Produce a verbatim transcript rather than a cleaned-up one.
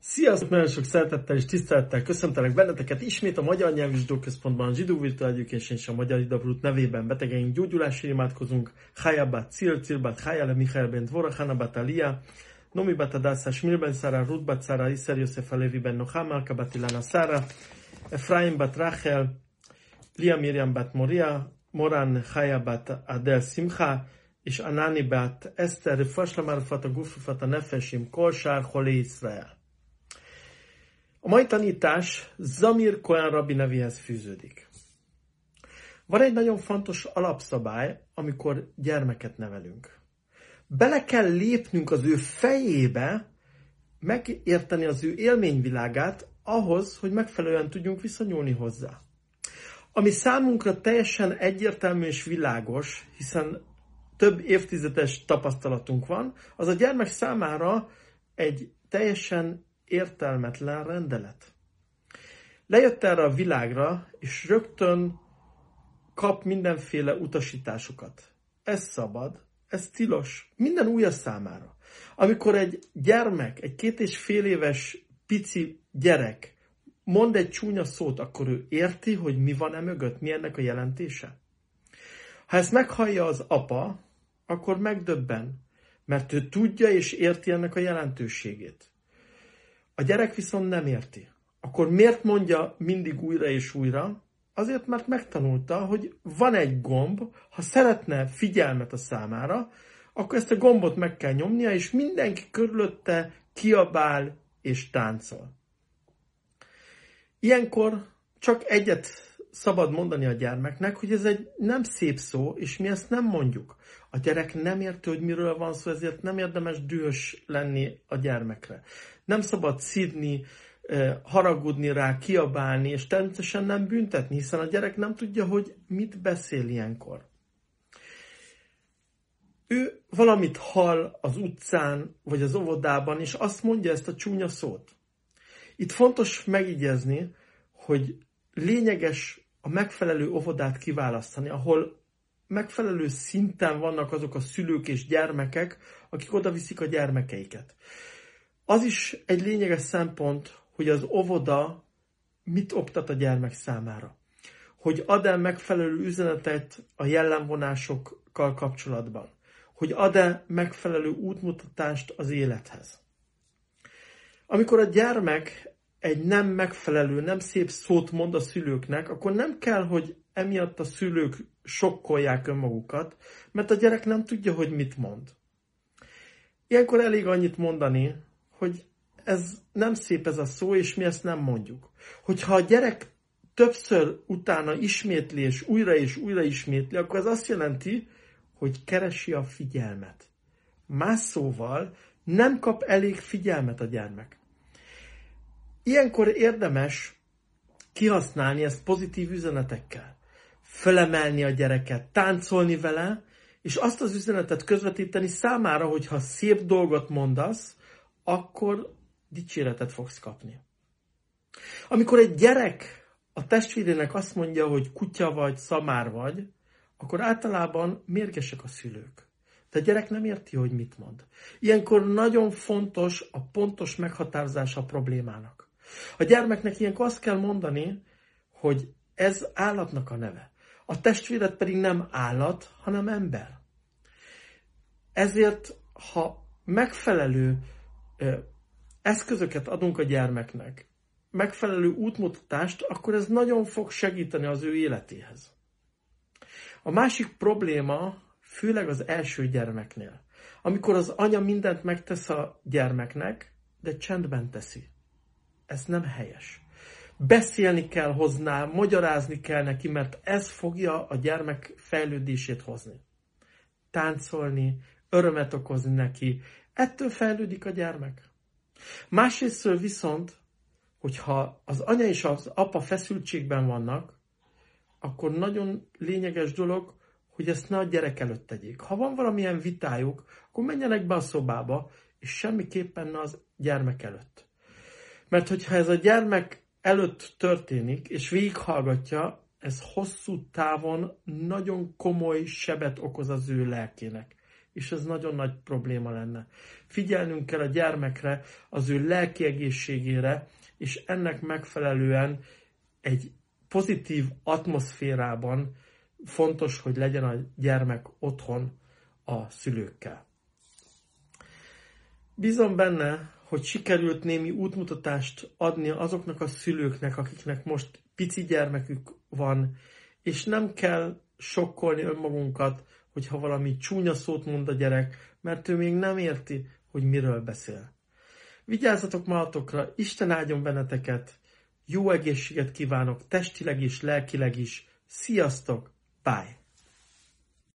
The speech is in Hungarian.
Sziasztok! Nagyon sok szeretettel és tisztelettel köszöntelek benneteket ismét a Magyar Nyelvi Zsidó Központban, a Zsidó Virtual Education és a Magyar Hidabrut nevében betegeink gyógyulásért imádkozunk. Chaya bat Cil, Cil bat Chaya le Michael ben Dvora, Hana bat Alia, Nomi bat Adassa, Shmir ben Sara, Ruth bat Sara, Isser Yosef Alevi ben Noham, Malka bat Ilana Sara, Efraim bat Rachel, Lia Miriam bat Moria, Moran Chaya bat Adel Simcha, és Anani bat Eszter, Rifasla Marufat, a Gufrufat, a Nefesim, Kolsár, Holé Israel. A mai tanítás Zamir Cohen rabbi nevéhez fűződik. Van egy nagyon fontos alapszabály, amikor gyermeket nevelünk. Bele kell lépnünk az ő fejébe, megérteni az ő élményvilágát ahhoz, hogy megfelelően tudjunk viszonyulni hozzá. Ami számunkra teljesen egyértelmű és világos, hiszen több évtizedes tapasztalatunk van, az a gyermek számára egy teljesen értelmetlen rendelet. Lejött erre a világra, és rögtön kap mindenféle utasításokat. Ez szabad, ez tilos, minden új a számára. Amikor egy gyermek, egy két és fél éves pici gyerek mond egy csúnya szót, akkor ő érti, hogy mi van e mögött, mi ennek a jelentése. Ha ezt meghallja az apa, akkor megdöbben, mert ő tudja és érti ennek a jelentőségét. A gyerek viszont nem érti. Akkor miért mondja mindig újra és újra? Azért, mert megtanulta, hogy van egy gomb, ha szeretne figyelmet a számára, akkor ezt a gombot meg kell nyomnia, és mindenki körülötte kiabál és táncol. Ilyenkor csak egyet szabad mondani a gyermeknek, hogy ez egy nem szép szó, és mi ezt nem mondjuk. A gyerek nem érti, hogy miről van szó, ezért nem érdemes dühös lenni a gyermekre. Nem szabad szidni, haragudni rá, kiabálni, és természetesen nem büntetni, hiszen a gyerek nem tudja, hogy mit beszél ilyenkor. Ő valamit hall az utcán, vagy az óvodában, és azt mondja ezt a csúnya szót. Itt fontos megigyezni, hogy lényeges a megfelelő óvodát kiválasztani, ahol megfelelő szinten vannak azok a szülők és gyermekek, akik oda viszik a gyermekeiket. Az is egy lényeges szempont, hogy az óvoda mit oktat a gyermek számára. Hogy ad-e megfelelő üzenetet a jellemvonásokkal kapcsolatban. Hogy ad-e megfelelő útmutatást az élethez. Amikor a gyermek egy nem megfelelő, nem szép szót mond a szülőknek, akkor nem kell, hogy emiatt a szülők sokkolják önmagukat, mert a gyerek nem tudja, hogy mit mond. Ilyenkor elég annyit mondani, hogy ez nem szép ez a szó, és mi ezt nem mondjuk. Hogyha a gyerek többször utána ismétli, és újra és újra ismétli, akkor ez azt jelenti, hogy keresi a figyelmet. Más szóval nem kap elég figyelmet a gyermek. Ilyenkor érdemes kihasználni ezt pozitív üzenetekkel. Fölemelni a gyereket, táncolni vele, és azt az üzenetet közvetíteni számára, hogy ha szép dolgot mondasz, akkor dicséretet fogsz kapni. Amikor egy gyerek a testvérének azt mondja, hogy kutya vagy, szamár vagy, akkor általában mérgesek a szülők. De a gyerek nem érti, hogy mit mond. Ilyenkor nagyon fontos a pontos meghatározása a problémának. A gyermeknek ilyenkor azt kell mondani, hogy ez állatnak a neve. A testvéred pedig nem állat, hanem ember. Ezért, ha megfelelő ö, eszközöket adunk a gyermeknek, megfelelő útmutatást, akkor ez nagyon fog segíteni az ő életéhez. A másik probléma, főleg az első gyermeknél, amikor az anya mindent megtesz a gyermeknek, de csendben teszi. Ez nem helyes. Beszélni kell hozzá, magyarázni kell neki, mert ez fogja a gyermek fejlődését hozni. Táncolni, örömet okozni neki, ettől fejlődik a gyermek. Másrésztről viszont, hogyha az anya és az apa feszültségben vannak, akkor nagyon lényeges dolog, hogy ezt ne a gyerek előtt tegyék. Ha van valamilyen vitájuk, akkor menjenek be a szobába, és semmiképpen ne az gyermek előtt. Mert hogyha ez a gyermek előtt történik, és végighallgatja, ez hosszú távon nagyon komoly sebet okoz az ő lelkének. és ez nagyon nagy probléma lenne. Figyelnünk kell a gyermekre, az ő lelki egészségére, és ennek megfelelően egy pozitív atmoszférában fontos, hogy legyen a gyermek otthon a szülőkkel. Bízom benne, hogy sikerült némi útmutatást adni azoknak a szülőknek, akiknek most pici gyermekük van, és nem kell sokkolni önmagunkat, hogyha valami csúnya szót mond a gyerek, mert ő még nem érti, hogy miről beszél. Vigyázzatok magatokra, Isten áldjon benneteket, jó egészséget kívánok, testileg és lelkileg is. Sziasztok, bye!